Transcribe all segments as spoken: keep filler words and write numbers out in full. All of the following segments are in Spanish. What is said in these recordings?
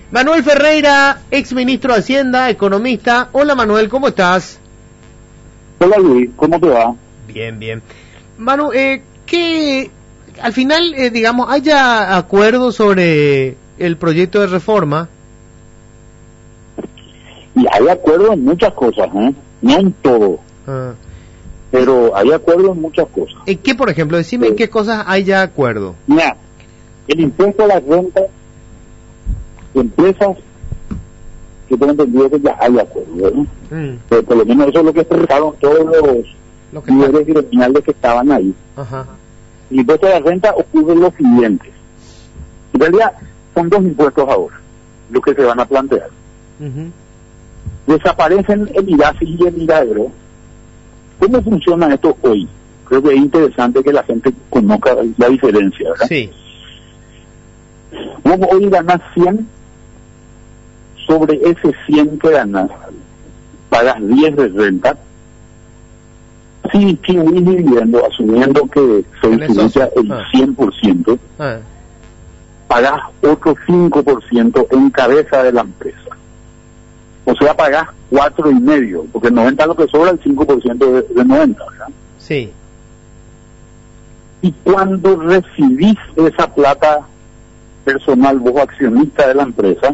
Manuel Ferreira, ex ministro de Hacienda, economista. Hola Manuel, ¿cómo estás? Hola Luis, ¿cómo te va? Bien, bien. Manu, eh, ¿qué, al final, eh, digamos, haya acuerdo sobre el proyecto de reforma? Y hay acuerdo en muchas cosas, ¿eh? No en todo, Ah. pero hay acuerdo en muchas cosas. ¿En qué, por ejemplo? Decime Sí. en qué cosas hay ya acuerdo. Mira, el impuesto a las rentas de empresas, que tengo entendido que ya hay acuerdo, ¿verdad? Mm. Pero por lo menos eso es lo que expresaron todos los Lo que líderes gremiales que estaban ahí. Ajá. El impuesto a la renta ocurre lo siguiente. En realidad son dos impuestos ahora, los que se van a plantear. Uh-huh. Desaparecen el IRASI y el IRAGRO. ¿Cómo funciona esto hoy? Creo que es interesante que la gente conozca la diferencia, ¿verdad? Sí. Vos hoy ganás cien, sobre ese cien que ganás, pagas diez de renta. Si distribuís dividendo, asumiendo que se distribuye el Ah. cien por ciento, Ah. pagás otro cinco por ciento en cabeza de la empresa. O sea, pagás cuatro y medio, porque el noventa lo que sobra, el cinco por ciento de, de noventa, ¿verdad? Sí. Y cuando recibís esa plata personal, vos accionista de la empresa,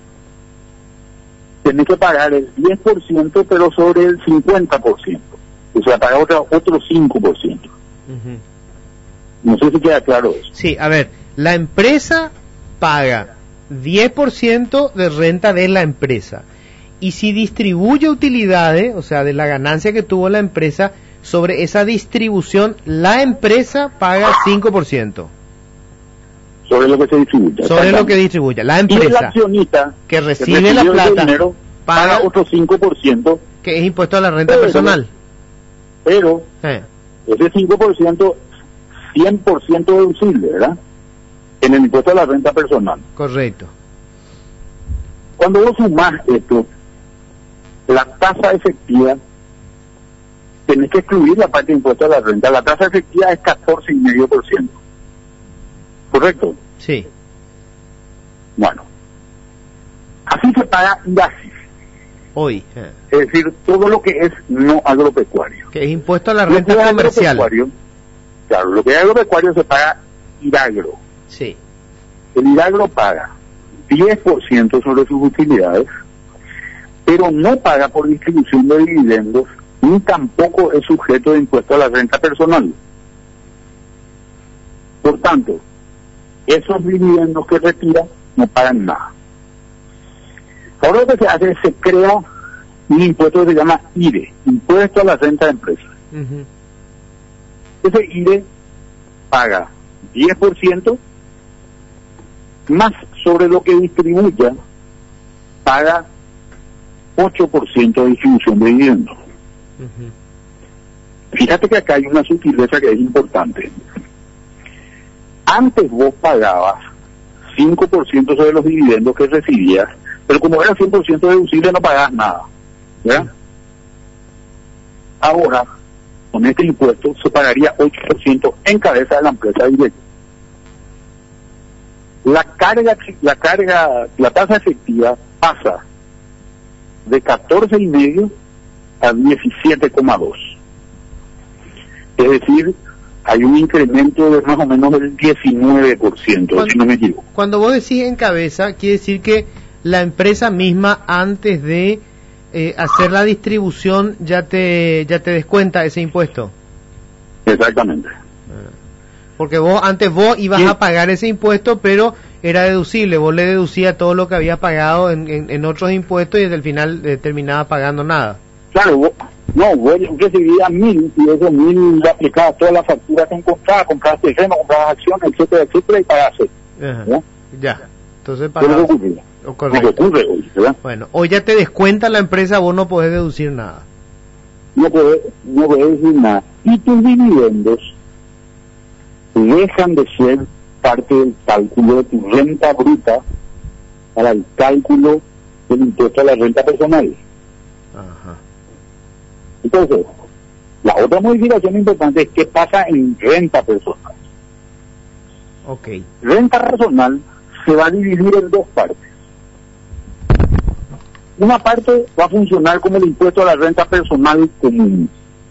tenés que pagar el diez por ciento, pero sobre el cincuenta por ciento. O sea, pagar otro, otro cinco por ciento. Uh-huh. No sé si queda claro eso. Sí, a ver, la empresa paga diez por ciento de renta de la empresa. Y si distribuye utilidades, o sea, de la ganancia que tuvo la empresa, sobre esa distribución, la empresa paga cinco por ciento. Sobre lo que se distribuye. Sobre lo que distribuye. La Y el empresa accionista que recibe la recibió ese plata dinero, paga paga, otro cinco por ciento, que es impuesto a la renta Pero- personal. pero Eh, ese cinco por ciento, cien por ciento deducible, ¿verdad? En el impuesto a la renta personal. correcto. Cuando vos sumás esto, la tasa efectiva, tenés que excluir la parte de impuesto a la renta. La tasa efectiva es catorce coma cinco por ciento. ¿Correcto? Sí. Bueno. Así se paga IRASI, Hoy. eh, es decir, todo lo que es no agropecuario. que es impuesto a la Lo que renta es comercial. agropecuario, claro, lo que es agropecuario se paga IRAGRO. Sí. El IRAGRO paga diez por ciento sobre sus utilidades, pero no paga por distribución de dividendos, ni tampoco es sujeto de impuesto a la renta personal. Por tanto, esos dividendos que retira no pagan nada. Ahora lo que se hace es se crea un impuesto que se llama I R E, Impuesto a la Renta de Empresas. Uh-huh. Ese I R E paga diez por ciento, más sobre lo que distribuya, paga ocho por ciento de distribución de dividendos. Uh-huh. Fíjate que acá hay una sutileza que es importante. Antes vos pagabas cinco por ciento sobre los dividendos que recibías, pero como era cien por ciento deducible no pagabas nada, ¿verdad? Ahora, con este impuesto se pagaría ocho por ciento en cabeza de la empresa directa. La carga, la carga, la tasa efectiva pasa de catorce coma cinco a diecisiete coma dos. Es decir, hay un incremento de más o menos del diecinueve por ciento, Cuando- si no me equivoco. Cuando vos decís en cabeza, quiere decir que la empresa misma, antes de eh, hacer la distribución, ya te ya te descuenta ese impuesto. Exactamente. Porque vos antes vos ibas Sí. a pagar ese impuesto, pero era deducible. Vos le deducías todo lo que habías pagado en, en, en otros impuestos y desde el final eh, terminaba pagando nada. Claro, vos, no, vos recibías mil y esos mil le aplicabas todas las facturas que encontrabas, comprabas terreno, comprabas acciones, etcétera, etcétera, y pagaste. Ajá. ¿Ya? Ya. Entonces Eso es lo pagabas. que ocurre. Oh, Lo que correcto. ocurre hoy, ¿verdad? Bueno, hoy ya te descuenta la empresa, vos no podés deducir nada. No podés, no podés decir nada. Y tus dividendos dejan de ser parte del cálculo de tu renta bruta para el cálculo del impuesto a la renta personal. Ajá. Entonces, la otra modificación importante es qué pasa en renta personal. Ok. Renta personal se va a dividir en dos partes. una parte va a funcionar como el impuesto a la renta personal común,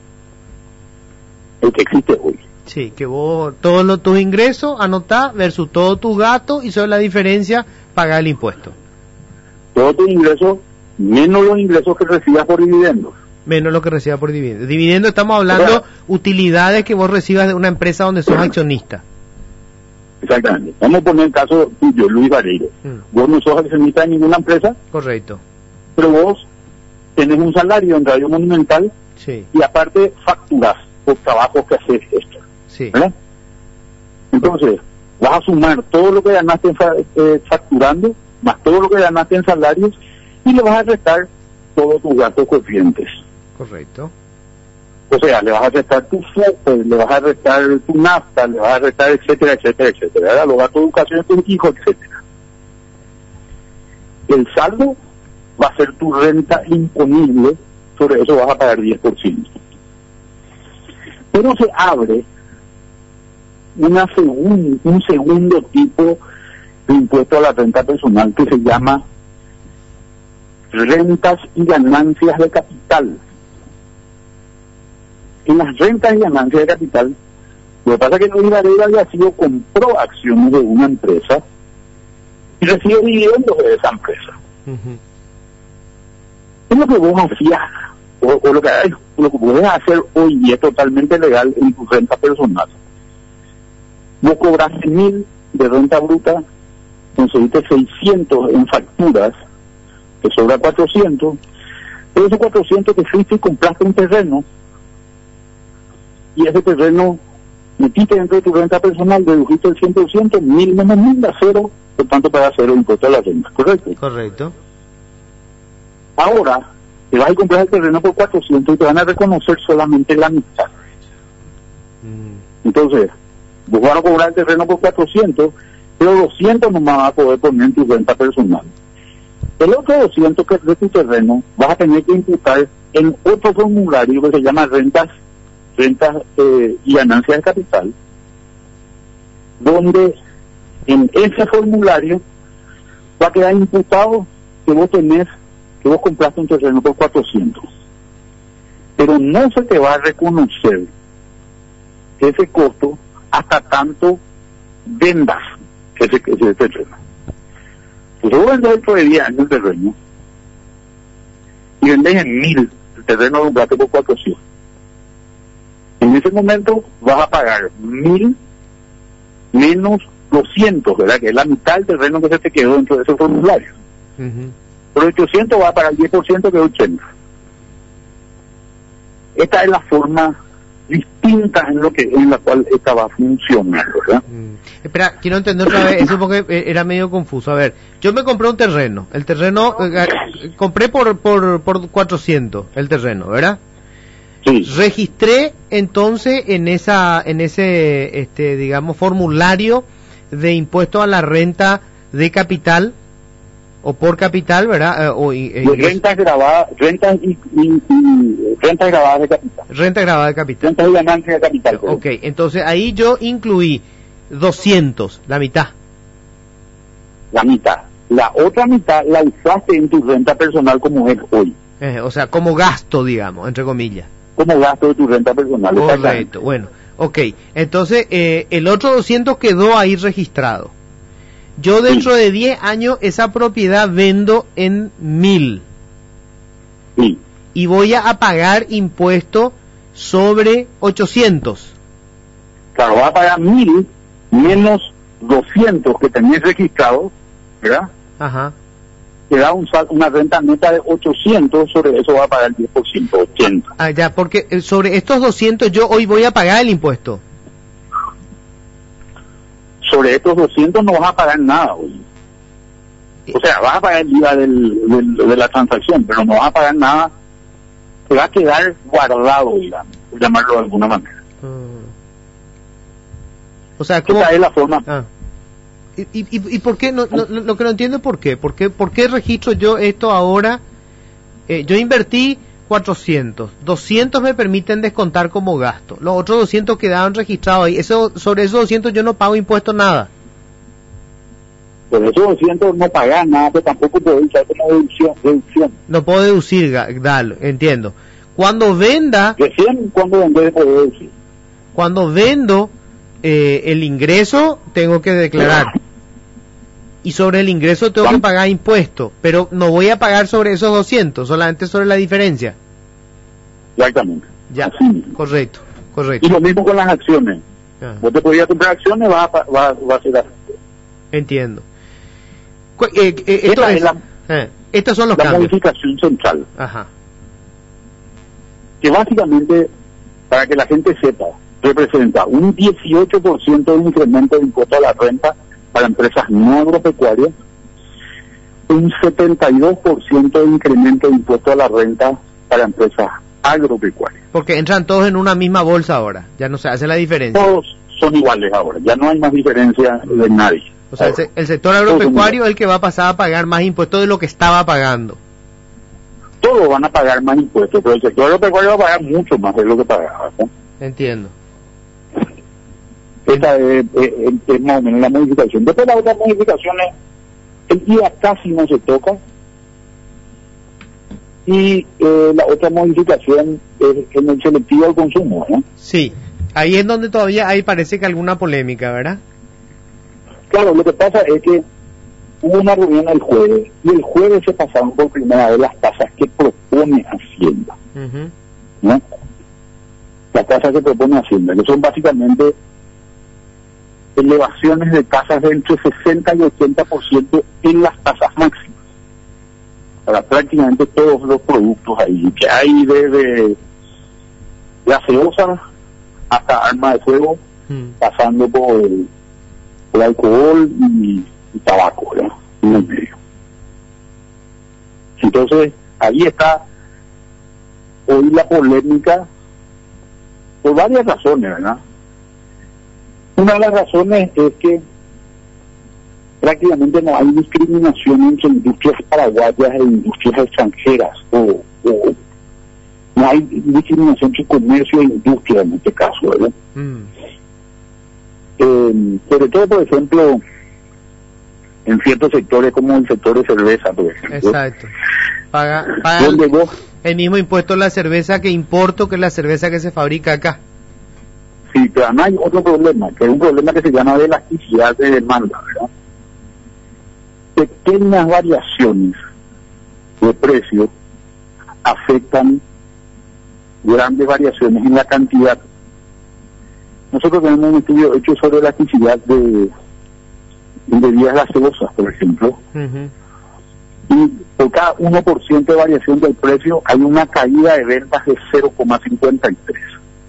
el que existe hoy. Sí, que vos todos los, tus ingresos anotás versus todos tus gastos y sobre la diferencia pagar el impuesto. Todos tus ingresos menos los ingresos que recibas por dividendos. Menos lo que recibas por dividendos. Dividendo estamos hablando, o sea, utilidades que vos recibas de una empresa donde sos accionista. Exactamente. Vamos a poner el caso tuyo, Luis Vareiro. Mm. Vos no sos accionista de ninguna empresa. Correcto. Pero vos tenés un salario en Radio Monumental. Sí. Y aparte facturás por trabajos que haces esto. Sí. ¿Verdad? Entonces, vas a sumar todo lo que ganaste en fa eh, facturando, más todo lo que ganaste en salarios, y le vas a restar todos tus gastos corrientes. Correcto. O sea, le vas a restar tu FOPE, le vas a restar tu nafta, le vas a restar, etcétera, etcétera, etcétera, ¿verdad? Los gastos de educación de tus hijos, etcétera. El saldo va a ser tu renta imponible, sobre eso vas a pagar diez por ciento. Pero se abre una segun, un segundo tipo de impuesto a la renta personal que se llama rentas y ganancias de capital. En las rentas y ganancias de capital, lo que pasa es que Luis Vareiro había sido, compró acciones de una empresa y recibe dividendos de esa empresa. Uh-huh. Es lo que vos hacías, o, o lo que lo que podés hacer hoy y es totalmente legal en tu renta personal. Vos cobraste mil de renta bruta, conseguiste seiscientos en facturas, te sobra cuatrocientos, pero esos cuatrocientos te fuiste y compraste un terreno, y ese terreno metiste dentro de tu renta personal, dedujiste el cien por ciento, mil menos mil da cero, por tanto para cero el impuesto a la renta, ¿correcto? Correcto. Ahora, te vas a comprar el terreno por cuatrocientos y te van a reconocer solamente la mitad. Mm. Entonces, vos vas a cobrar el terreno por cuatrocientos, pero doscientos nomás vas a poder poner en tu renta personal. El otro doscientos que es de tu terreno vas a tener que imputar en otro formulario que se llama rentas rentas eh, y ganancias de capital, donde en ese formulario va a quedar imputado que vos tenés, que vos compraste un terreno por cuatrocientos, pero no se te va a reconocer ese costo hasta tanto vendas ese, ese terreno. Pues vos vendés dentro de diez años el terreno y vendés en mil el terreno de un gato por cuatrocientos. En ese momento vas a pagar mil menos doscientos, ¿verdad? Que es la mitad del terreno que se te quedó dentro de ese formulario. Uh-huh. Por ochocientos vas a pagar el diez por ciento, que es ochenta. Esta es la forma distinta en lo que en la cual esta va a funcionar, ¿verdad? Mm. Espera, quiero entender otra vez eso porque era medio confuso. A ver, yo me compré un terreno, el terreno eh, compré por por por cuatrocientos el terreno, ¿verdad? Sí. Registré entonces en esa en ese este digamos formulario de impuesto a la renta de capital o por capital, ¿verdad? Eh, o eh, rentas grabadas, rentas y, y, y rentas grabadas de capital. Renta grabada de capital. Rentas y ganancias de capital. Ok, okay. Entonces ahí yo incluí doscientos, la mitad. La mitad. La otra mitad la usaste en tu renta personal como es hoy. Eh, o sea, como gasto, digamos, entre comillas. Como gasto de tu renta personal. Correcto, bueno, ok. Entonces, eh, el otro doscientos quedó ahí registrado. Yo dentro sí. de diez años esa propiedad vendo en mil. Sí. Y voy a pagar impuesto sobre ochocientos. Claro, vas a pagar mil menos doscientos que tenés registrado, ¿verdad? Ajá. Te da un, una renta neta de ochocientos, sobre eso va a pagar el diez por ciento, ochenta. Ah, ya, porque sobre estos doscientos yo hoy voy a pagar el impuesto. Sobre estos doscientos no vas a pagar nada hoy. O sea, vas a pagar el I V A del, del, de la transacción, pero no vas a pagar nada. Te va a quedar guardado, digamos, por llamarlo de alguna manera. Uh. O sea, ¿cómo? Esa es la forma. Ah. ¿Y, y, y por qué? No, no, lo que no entiendo es por qué. ¿Por qué, por qué registro yo esto ahora? Eh, yo invertí cuatrocientos. doscientos me permiten descontar como gasto. Los otros doscientos quedaban registrados ahí. Eso, sobre esos doscientos yo no pago impuesto nada. Por esos doscientos no pagás nada, pero tampoco podés usar como deducción. deducción. No puedo deducir, ga- dale, entiendo. Cuando venda, Recién cuando vendés podés deducir. cuando vendo eh, el ingreso, tengo que declarar. Y sobre el ingreso tengo que pagar impuestos, pero no voy a pagar sobre esos doscientos, solamente sobre la diferencia. Exactamente. Ya, Así mismo. correcto, Y correcto. lo mismo con las acciones. Ah, Vos te podías comprar acciones, vas a, pa- va, va a ser así. entiendo. Cu- eh, eh, esto Esta es, es la, eh, estos son los la cambios. modificación central. Ajá. Que básicamente, para que la gente sepa, representa un dieciocho por ciento de incremento de impuesto a la renta para empresas no agropecuarias, un setenta y dos por ciento de incremento de impuesto a la renta para empresas agropecuarias. Porque entran todos en una misma bolsa ahora, ya no se hace la diferencia. Todos son iguales ahora, ya no hay más diferencia de nadie. O sea, el, Ahora, se- el sector agropecuario es el que va a pasar a pagar más impuestos de lo que estaba pagando. todos van a pagar más impuestos, pero el sector agropecuario va a pagar mucho más de lo que pagaba, ¿no? Entiendo. Esta es, es- es más o menos la modificación. Después las otras modificaciones, el I V A casi no se toca. Y eh, la otra modificación es en el selectivo al consumo, ¿no? Sí, ahí es donde todavía hay parece que alguna polémica, ¿verdad? Claro, lo que pasa es que hubo una reunión el jueves, y el jueves se pasaron por primera vez las tasas que propone Hacienda, Ujú. ¿no? Las tasas que propone Hacienda, que son básicamente elevaciones de tasas de entre sesenta y ochenta por ciento en las tasas máximas. Para prácticamente todos los productos ahí, que hay desde gaseosa hasta arma de fuego, Mm. pasando por el, por alcohol y, y tabaco, ¿verdad? En el medio. Entonces, ahí está hoy la polémica por varias razones, ¿verdad? Una de las razones es que prácticamente no hay discriminación entre industrias paraguayas e industrias extranjeras, o, o no hay discriminación entre comercio e industria en este caso, ¿verdad? Mm. Eh, sobre todo, por ejemplo, en ciertos sectores como el sector de cerveza, por ejemplo, Exacto. Paga, paga donde el, vos, el mismo impuesto la cerveza que importo que la cerveza que se fabrica acá. sí, pero además hay otro problema, que es un problema que se llama de elasticidad de demanda, ¿verdad? Pequeñas variaciones de precio afectan grandes variaciones en la cantidad. Nosotros tenemos un estudio hecho sobre elasticidad de, de bebidas gaseosas, por ejemplo, Ujú. y por cada uno por ciento de variación del precio hay una caída de ventas de cero coma cincuenta y tres.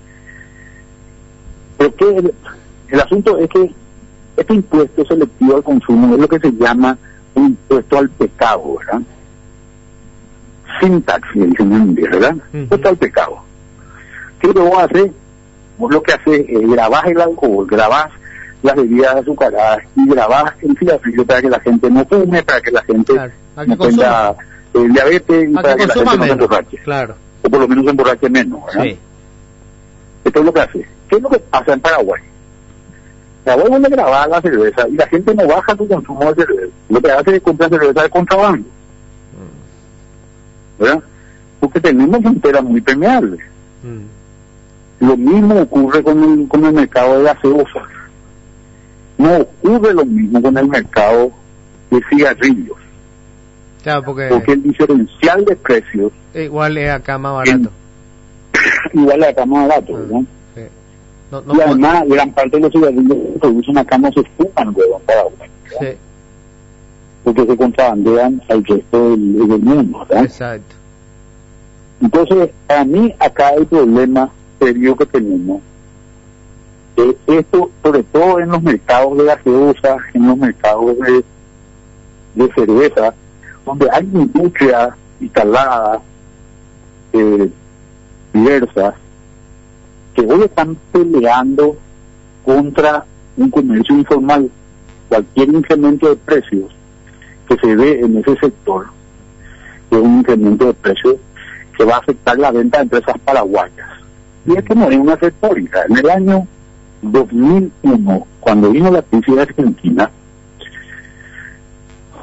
Pero que el, el asunto es que este impuesto selectivo al consumo es lo que se llama un impuesto al pecado, ¿verdad? Sin tax, le dicen en inglés, ¿verdad? Ujú. Impuesto al pecado. ¿Qué es lo que vos haces? Vos lo que haces es grabás el alcohol, grabás las bebidas azucaradas y grabás el cigarrillo para que la gente no fume, para que la gente Claro. A que no consuma, tenga eh, diabetes y a para que que la consuma gente no se menos. emborrache. Claro. O por lo menos se emborrache menos, ¿verdad? Sí. Esto es lo que hace. ¿Qué es lo que pasa en Paraguay? Paraguay donde grababa la cerveza y la gente no baja su consumo de cerveza. Lo que hace es comprar cerveza de contrabando, ¿verdad? Porque tenemos fronteras muy permeables. Mm. Lo mismo ocurre con el, con el mercado de gaseosas. No ocurre lo mismo con el mercado de cigarrillos. Claro, porque Porque el diferencial de precios igual es acá más barato. igual acá más barato, ¿no? Sí. No, no, Y además, gran parte de los cigarrillos que se producen acá no se fuman luego en Paraguay, ¿verdad? sí, Porque se contrabandean al resto del, del mundo, ¿verdad? exacto. Entonces, para mí acá el problema serio que tenemos es esto, sobre todo en los mercados de gaseosa, en los mercados de, de cerveza, donde hay industria instalada, eh, diversas, que hoy están peleando contra un comercio informal. Cualquier incremento de precios que se ve en ese sector es un incremento de precios que va a afectar la venta de empresas paraguayas. Y es que no es una retórica. En el año dos mil uno, cuando vino la crisis de Argentina,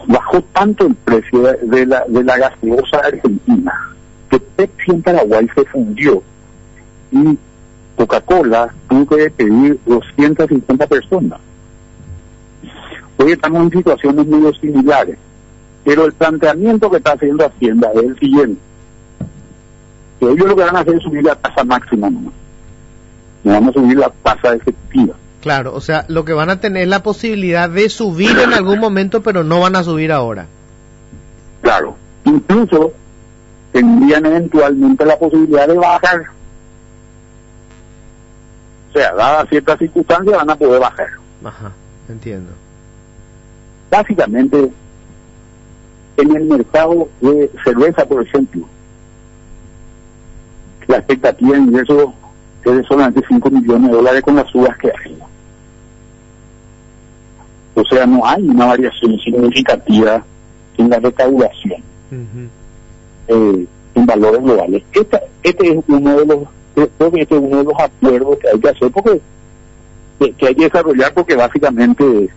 bajó tanto el precio de, de la de la gaseosa argentina que Pepsi en Paraguay se fundió y Coca-Cola tuvo que despedir doscientas cincuenta personas. Hoy estamos en situaciones medio similares, pero el planteamiento que está haciendo Hacienda es el siguiente: que ellos lo que van a hacer es subir la tasa máxima nomás, no van a subir la tasa efectiva. Claro, o sea, lo que van a tener es la posibilidad de subir en algún momento, pero no van a subir ahora. Claro, incluso tendrían eventualmente la posibilidad de bajar. O sea, dadas ciertas circunstancias van a poder bajar. Ajá, entiendo. Básicamente, en el mercado de cerveza, por ejemplo, la expectativa de ingresos es de solamente cinco millones de dólares con las subas que hay. O sea, no hay una variación significativa en la recaudación uh-huh. eh, en valores globales. Esta, este es uno de los creo que este es uno de los acuerdos que hay que hacer porque que, que hay que desarrollar, porque básicamente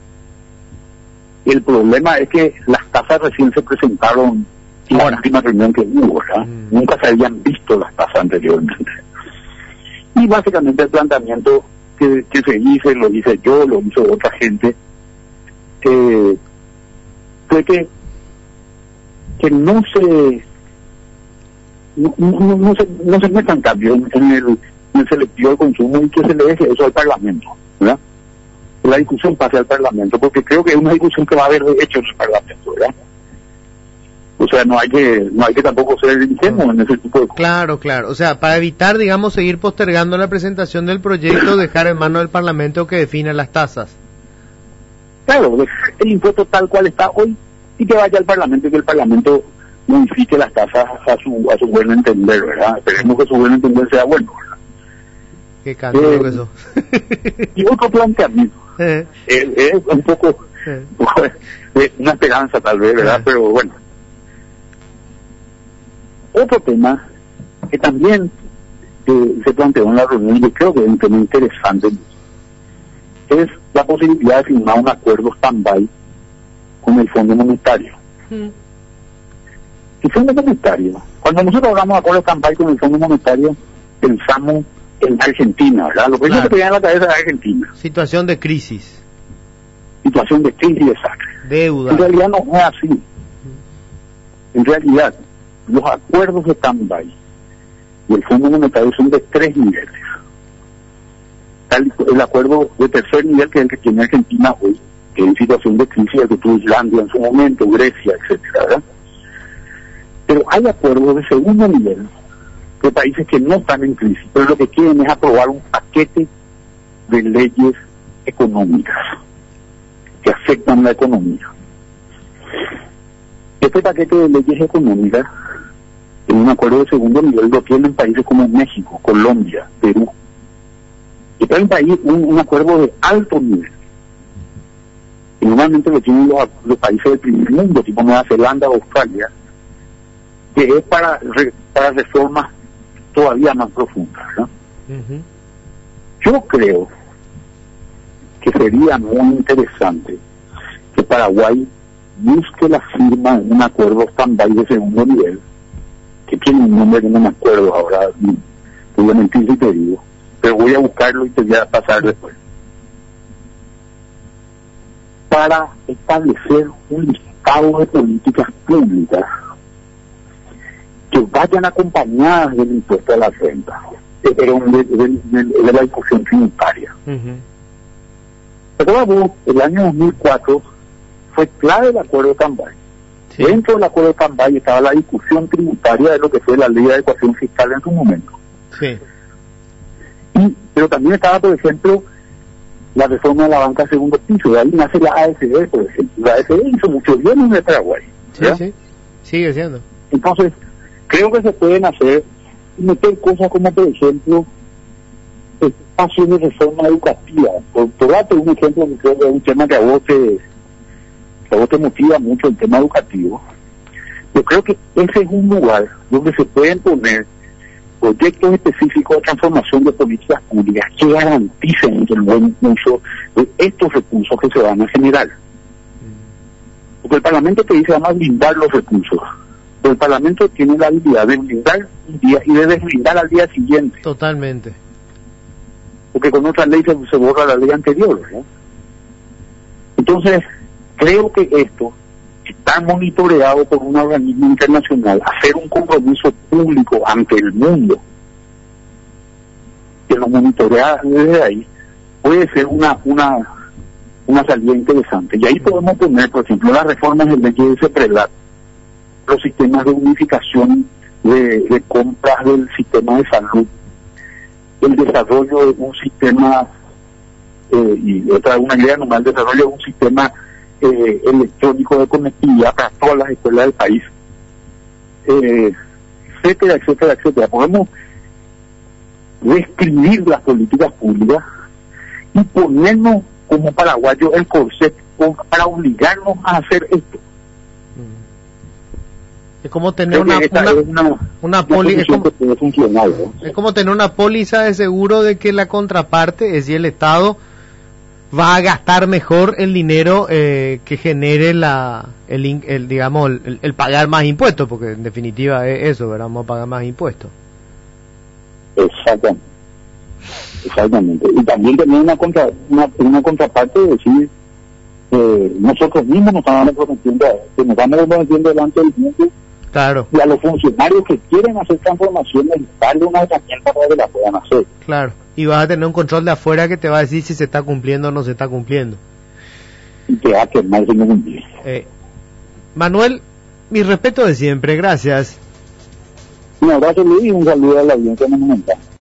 el problema es que las tasas recién se presentaron en la última reunión que hubo, ¿verdad? Mm. Nunca se habían visto las tasas anteriormente. Y básicamente el planteamiento que, que se hizo, lo hice yo, lo hizo otra gente, eh, fue que que no se no, no, no se no se metan cambios en, en el en el selectivo de consumo y que se le deje eso al Parlamento, ¿verdad? Que la discusión pase al Parlamento, porque creo que es una discusión que va a haber de hecho en el Parlamento, ¿verdad? O sea, no hay que no hay que tampoco ser ingenuo en ese tipo de cosas. Claro, claro. O sea, para evitar, digamos, seguir postergando la presentación del proyecto, dejar en manos del Parlamento que defina las tasas. Claro, dejar el impuesto tal cual está hoy y que vaya al Parlamento y que el Parlamento modifique las tasas a su a su buen entender, ¿verdad? Esperemos que su buen entender sea bueno, ¿verdad? Qué cantidad eh, eso. Y otro planteamiento. Eh. Es, es un poco eh. una esperanza tal vez, ¿verdad? Eh. Pero bueno. Otro tema que también eh, se planteó en la reunión, y creo que es un tema interesante, es la posibilidad de firmar un acuerdo stand-by con el Fondo Monetario. Mm. El Fondo Monetario, cuando nosotros hablamos de acuerdo stand-by con el Fondo Monetario, pensamos en Argentina, ¿verdad? Lo primero claro. que viene a la cabeza es Argentina. Situación de crisis. Situación de crisis de sangre. Deuda. En realidad no es así. En realidad, los acuerdos de stand-by y el Fondo Monetario son de tres niveles. El, el acuerdo de tercer nivel, que es el que tiene Argentina hoy, que es en situación de crisis, el que tuvo Islandia en su momento, Grecia, etcétera, ¿verdad? Pero hay acuerdos de segundo nivel de países que no están en crisis, pero lo que quieren es aprobar un paquete de leyes económicas que afectan la economía. Este paquete de leyes económicas, en un acuerdo de segundo nivel, lo tienen países como México, Colombia, Perú. Este es un país, un, un acuerdo de alto nivel. Y normalmente lo tienen los, los países del primer mundo, tipo Nueva Zelanda o Australia, que es para, re, para reformas todavía más profundas, ¿no? Uh-huh. Yo creo que sería muy interesante que Paraguay busque la firma de un acuerdo stand-by de segundo nivel, que tiene un nombre que no me acuerdo ahora, voy a mentir si te digo, pero voy a buscarlo y te voy a pasar después, para establecer un listado de políticas públicas que vayan acompañadas del impuesto a la renta, pero de, de, de, de la discusión tributaria. Uh-huh. Pero el año dos mil cuatro fue clave el acuerdo de stand-by. Sí. Dentro del acuerdo de stand-by estaba la discusión tributaria de lo que fue la ley de adecuación fiscal en su momento. Sí. Y, pero también estaba, por ejemplo, la reforma de la banca de segundo piso. De ahí nace la A F D, por ejemplo. La A F D hizo mucho bien en el Paraguay. Sí, sí. Sigue siendo. Entonces, creo que se pueden hacer y meter cosas como, por ejemplo, espacios de reforma educativa. Por, por darte un ejemplo, que creo que es un tema que a vos te, que a vos te motiva mucho, el tema educativo. Yo creo que ese es un lugar donde se pueden poner proyectos específicos de transformación de políticas públicas que garanticen el buen uso de estos recursos que se van a generar. Porque el Parlamento te dice vamos a blindar los recursos, pero el Parlamento tiene la habilidad de blindar un día y de desblindar al día siguiente. Totalmente. Porque con otra ley se, se borra la ley anterior, ¿no? Entonces, creo que esto está monitoreado por un organismo internacional, hacer un compromiso público ante el mundo, que lo monitorea desde ahí, puede ser una una una salida interesante. Y ahí podemos poner, por ejemplo, las reformas del ley de CEPRELAT, los sistemas de unificación de, de compras del sistema de salud, el desarrollo de un sistema, eh, y otra una idea normal, el desarrollo de un sistema eh, electrónico de conectividad para todas las escuelas del país, eh, etcétera, etcétera, etcétera. Podemos reescribir las políticas públicas y ponernos como paraguayos el corset para obligarnos a hacer esto. Es como tener una, una, una, una póliza, es como, ¿no? Es como tener una póliza de seguro de que la contraparte, es decir, el Estado va a gastar mejor el dinero eh, que genere la el, el digamos el, el pagar más impuestos, porque en definitiva es eso, ¿verdad? Vamos a pagar más impuestos. Exactamente. Exactamente. Y también tener una contra, una, una contraparte de decir eh, nosotros mismos nos estamos comprometiendo, que nos estamos comprometiendo delante del mundo. Claro. Y a los funcionarios que quieren hacer transformaciones, darle una herramienta para que la puedan hacer. Claro. Y vas a tener un control de afuera que te va a decir si se está cumpliendo o no se está cumpliendo. Y te va a quemar si no cumplís. Eh, Manuel, mi respeto de siempre, gracias. Un abrazo, Luis, y un saludo a la audiencia monumental.